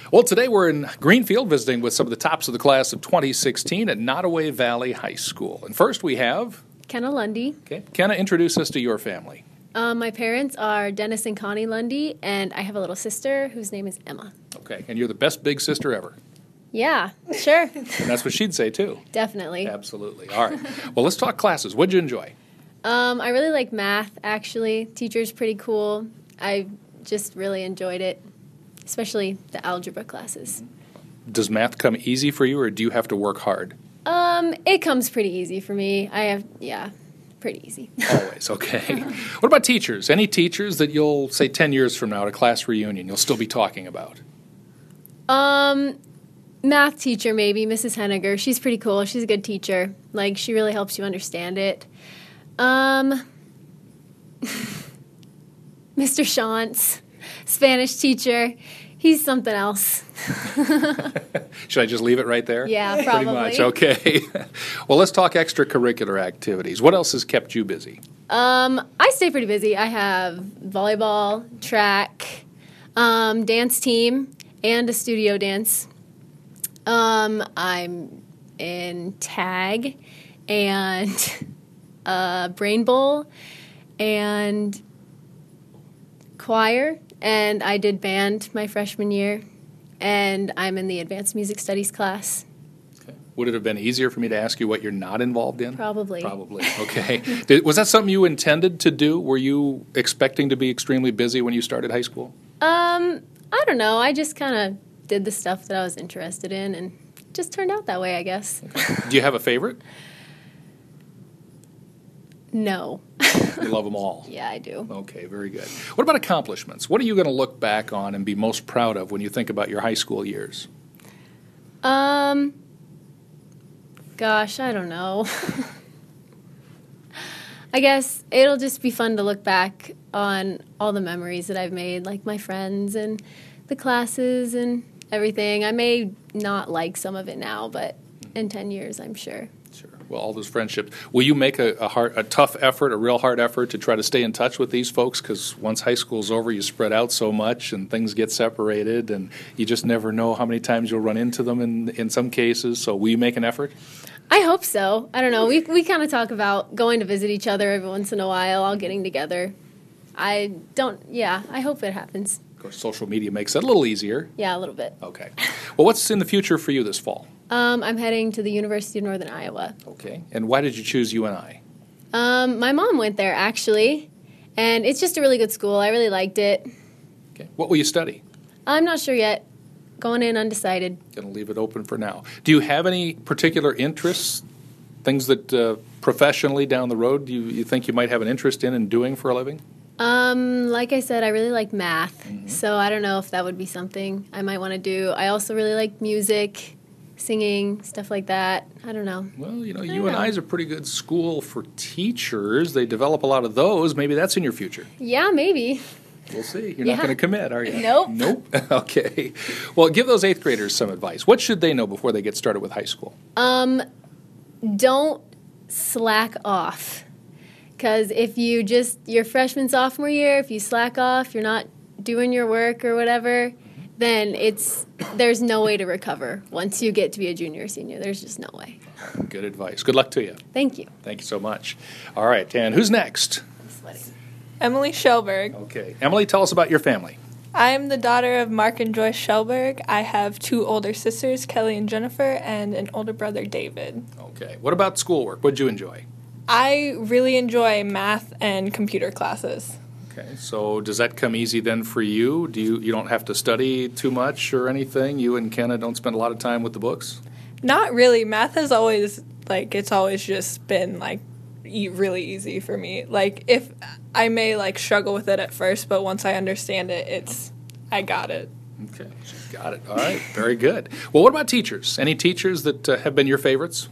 Well, today we're in Greenfield visiting with some of the tops of the class of 2016 at Nottoway Valley High School. And first we have... Kenna Lundy. Okay. Kenna, introduce us to your family. My parents are Dennis and Connie Lundy, and I have a little sister whose name is Emma. Okay. And you're the best big sister ever. Yeah, sure. And that's what she'd say, too. Definitely. Absolutely. All right. Well, let's talk classes. What'd you enjoy? I really like math, actually. Teacher's pretty cool. I just really enjoyed it, especially the algebra classes. Does math come easy for you, or do you have to work hard? It comes pretty easy for me. Pretty easy. Always, okay. What about teachers? Any teachers that you'll, say, 10 years from now at a class reunion, you'll still be talking about? Math teacher, maybe, Mrs. Henniger. She's pretty cool. She's a good teacher. Like, she really helps you understand it. Mr. Shantz, Spanish teacher. He's something else. Should I just leave it right there? Yeah, probably. Pretty much, okay. Well, let's talk extracurricular activities. What else has kept you busy? I stay pretty busy. I have volleyball, track, dance team, and a studio dance. I'm in tag and brain bowl and choir. And I did band my freshman year, and I'm in the advanced music studies class. Okay. Would it have been easier for me to ask you what you're not involved in? Probably. Okay. Was that something you intended to do? Were you expecting to be extremely busy when you started high school? I don't know. I just kind of did the stuff that I was interested in, and it just turned out that way, I guess. Okay. Do you have a favorite? No. You love them all? Yeah, I do. Okay, very good. What about accomplishments? What are you going to look back on and be most proud of when you think about your high school years? Gosh, I don't know. I guess it'll just be fun to look back on all the memories that I've made, like my friends and the classes and everything. I may not like some of it now, but in 10 years, I'm sure. Sure. Well, all those friendships. Will you make a tough effort, a real hard effort to try to stay in touch with these folks? Because once high school's over, you spread out so much and things get separated, and you just never know how many times you'll run into them in some cases. So will you make an effort? I hope so. I don't know. We kind of talk about going to visit each other every once in a while, all getting together. I hope it happens. Of course, social media makes that a little easier. Yeah, a little bit. Okay. Well, what's in the future for you this fall? I'm heading to the University of Northern Iowa. Okay. And why did you choose UNI? My mom went there, actually, and it's just a really good school. I really liked it. Okay. What will you study? I'm not sure yet. Going in undecided. Going to leave it open for now. Do you have any particular interests, things that professionally down the road you think you might have an interest in and doing for a living? Like I said, I really like math, so I don't know if that would be something I might want to do. I also really like music, singing, stuff like that. I don't know. Well, UNI is a pretty good school for teachers. They develop a lot of those. Maybe that's in your future. Yeah, maybe. We'll see. You're not going to commit, are you? Nope. Nope. Okay. Well, give those 8th graders some advice. What should they know before they get started with high school? Don't slack off. Because if your freshman, sophomore year, if you slack off, you're not doing your work or whatever, then there's no way to recover once you get to be a junior or senior. There's just no way. Good advice. Good luck to you. Thank you. Thank you so much. All right, and who's next? Emily Schellberg. Okay. Emily, tell us about your family. I'm the daughter of Mark and Joyce Schellberg. I have 2 older sisters, Kelly and Jennifer, and an older brother, David. Okay. What about schoolwork? What did you enjoy? I really enjoy math and computer classes. Okay. So does that come easy then for you? You don't have to study too much or anything? You and Kenna don't spend a lot of time with the books? Not really. Math has always, it's always just been, really easy for me. If I may, struggle with it at first, but once I understand it, I got it. Okay, she's got it. All right, very good. Well, what about teachers? Any teachers that have been your favorites?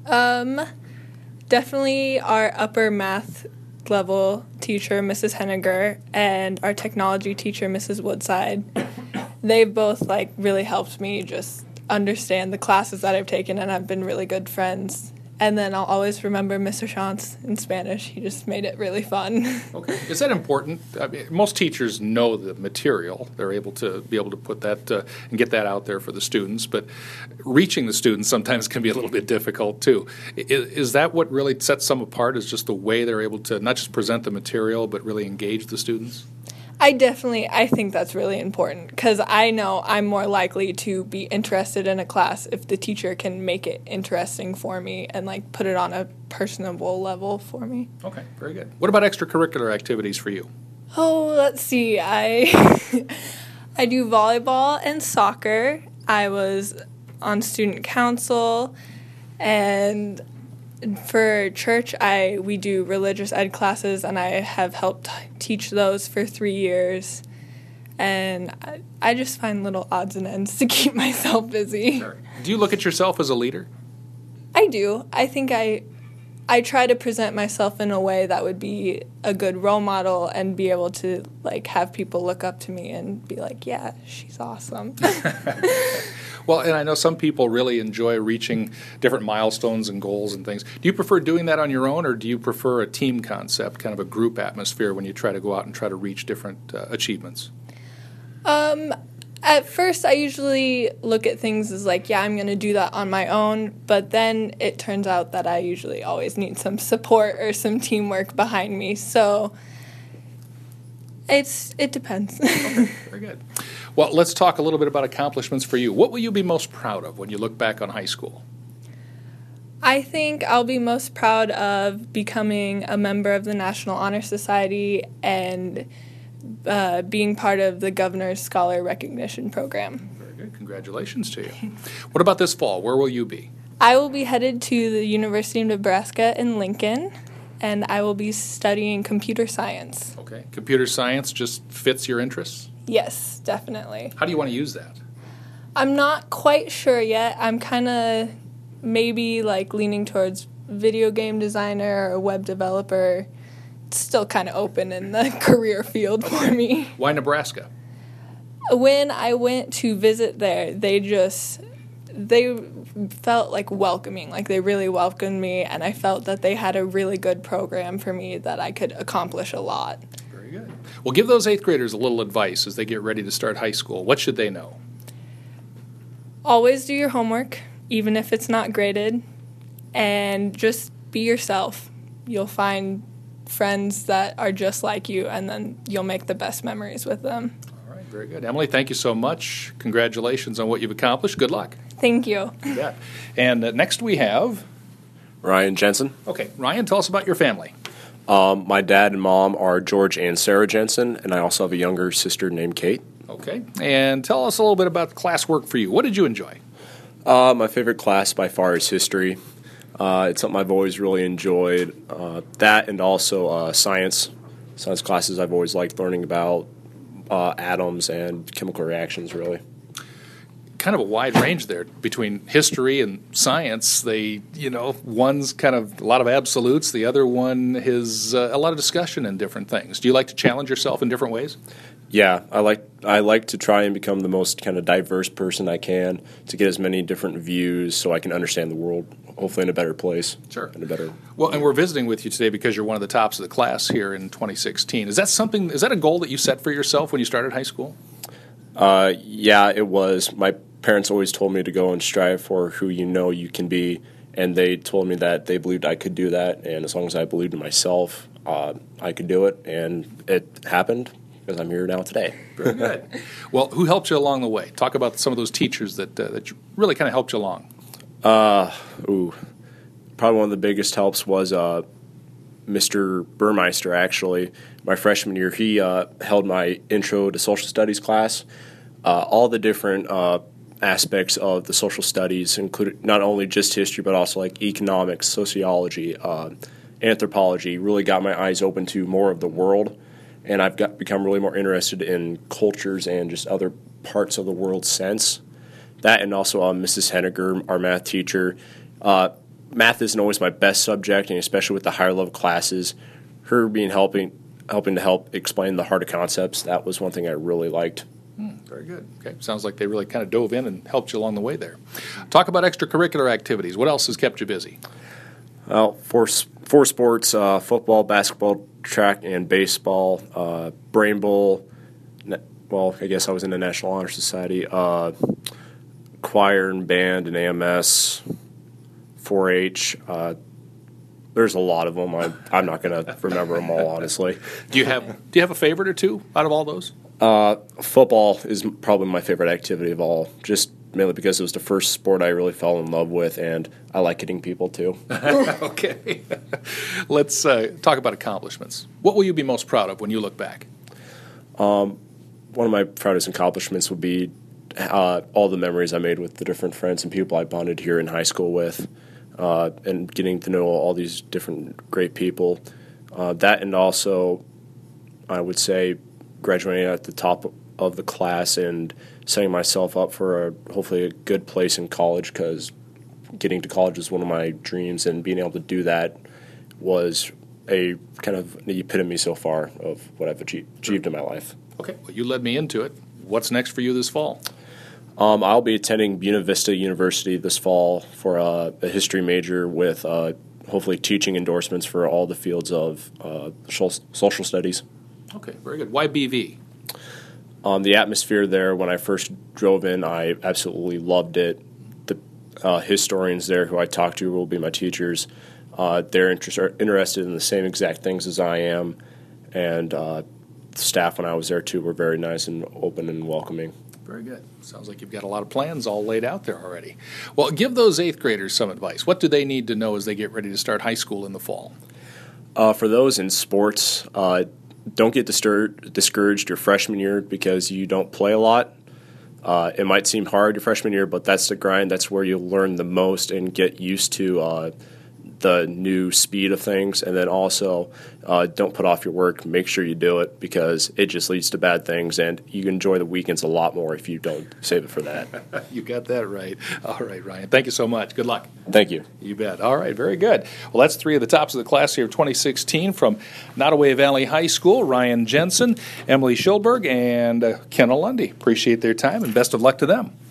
Definitely our upper math level teacher, Mrs. Henniger, and our technology teacher, Mrs. Woodside. They've both, really helped me just understand the classes that I've taken, and I've been really good friends. And then I'll always remember Mr. Chance in Spanish. He just made it really fun. Okay. Is that important? I mean, most teachers know the material. They're able to put that and get that out there for the students. But reaching the students sometimes can be a little bit difficult, too. Is that what really sets some apart, is just the way they're able to not just present the material, but really engage the students? I think that's really important because I know I'm more likely to be interested in a class if the teacher can make it interesting for me and like put it on a personable level for me. Okay, very good. What about extracurricular activities for you? Oh, let's see. I I do volleyball and soccer. I was on student council, and for church, we do religious ed classes, and I have helped teach those for 3 years. And I just find little odds and ends to keep myself busy. Sure. Do you look at yourself as a leader? I do. I think I try to present myself in a way that would be a good role model and be able to like have people look up to me and be like, yeah, she's awesome. Well, and I know some people really enjoy reaching different milestones and goals and things. Do you prefer doing that on your own, or do you prefer a team concept, kind of a group atmosphere when you try to go out and try to reach different achievements? At first, I usually look at things as like, yeah, I'm going to do that on my own. But then it turns out that I usually always need some support or some teamwork behind me. So it depends. Okay, very good. Well, let's talk a little bit about accomplishments for you. What will you be most proud of when you look back on high school? I think I'll be most proud of becoming a member of the National Honor Society and being part of the Governor's Scholar Recognition Program. Very good. Congratulations to you. What about this fall? Where will you be? I will be headed to the University of Nebraska in Lincoln, and I will be studying computer science. Okay. Computer science just fits your interests? Yes, definitely. How do you want to use that? I'm not quite sure yet. I'm kind of maybe like leaning towards video game designer or web developer. It's still kind of open in the career field for me. Why Nebraska? When I went to visit there, they felt like welcoming, like they really welcomed me, and I felt that they had a really good program for me that I could accomplish a lot. Very good. Well, give those 8th graders a little advice as they get ready to start high school. What should they know? Always do your homework, even if it's not graded, and just be yourself. You'll find friends that are just like you, and then you'll make the best memories with them. All right, very good. Emily, thank you so much. Congratulations on what you've accomplished. Good luck. Thank you. Yeah. And next we have Ryan Jensen. Okay, Ryan, tell us about your family. My dad and mom are George and Sarah Jensen, and I also have a younger sister named Kate. Okay, and tell us a little bit about classwork for you. What did you enjoy? My favorite class by far is history. It's something I've always really enjoyed. That and also science. Science classes I've always liked learning about atoms and chemical reactions, really. Kind of a wide range there between history and science. One's kind of a lot of absolutes. The other one is a lot of discussion in different things. Do you like to challenge yourself in different ways? Yeah, I like to try and become the most kind of diverse person I can to get as many different views so I can understand the world, hopefully in a better place. Sure. Well, and we're visiting with you today because you're one of the tops of the class here in 2016. Is that a goal that you set for yourself when you started high school? Yeah, it was. My parents always told me to go and strive for who you know you can be, and they told me that they believed I could do that, and as long as I believed in myself, I could do it, and it happened because I'm here now today. Very good. Well, who helped you along the way? Talk about some of those teachers that really kind of helped you along. Probably one of the biggest helps was Mr. Burmeister, actually. My freshman year, he held my Intro to Social Studies class. All the different aspects of the social studies, including not only just history, but also like economics, sociology, anthropology, really got my eyes open to more of the world. And I've become really more interested in cultures and just other parts of the world since. That and also Mrs. Henniger, our math teacher. Math isn't always my best subject, and especially with the higher level classes, her being helping to help explain the harder concepts, that was one thing I really liked. Very good. Okay, sounds like they really kind of dove in and helped you along the way there. Talk about extracurricular activities. What else has kept you busy? Well, four sports: football, basketball, track, and baseball. Brain Bowl. Well, I guess I was in the National Honor Society. Choir and band and AMS. 4-H. There's a lot of them. I'm not going to remember them all, honestly. Do you have a favorite or two out of all those? Football is probably my favorite activity of all, just mainly because it was the first sport I really fell in love with, and I like hitting people too. Okay. Let's talk about accomplishments. What will you be most proud of when you look back? One of my proudest accomplishments would be all the memories I made with the different friends and people I bonded here in high school with, and getting to know all these different great people. That, and also, I would say, graduating at the top of the class and setting myself up for hopefully a good place in college, because getting to college is one of my dreams, and being able to do that was a kind of the epitome so far of what I've achieved in my life. Okay, well, you led me into it. What's next for you this fall? I'll be attending Buena Vista University this fall for a history major with hopefully teaching endorsements for all the fields of social studies. Okay, very good. Why BV? The atmosphere there, when I first drove in, I absolutely loved it. The historians there who I talked to will be my teachers. They're interested in the same exact things as I am, and the staff when I was there too were very nice and open and welcoming. Very good. Sounds like you've got a lot of plans all laid out there already. Well, give those 8th graders some advice. What do they need to know as they get ready to start high school in the fall? For those in sports, don't get discouraged your freshman year because you don't play a lot. It might seem hard your freshman year, but that's the grind. That's where you'll learn the most and get used to the new speed of things. And then also, don't put off your work. Make sure you do it, because it just leads to bad things, and you can enjoy the weekends a lot more if you don't save it for that. You got that right. All right, Ryan. Thank you so much. Good luck. Thank you. You bet. All right, very good. Well, that's 3 of the tops of the class here of 2016 from Nottoway Valley High School: Ryan Jensen, Emily Schulberg, and Kenna Lundy. Appreciate their time, and best of luck to them.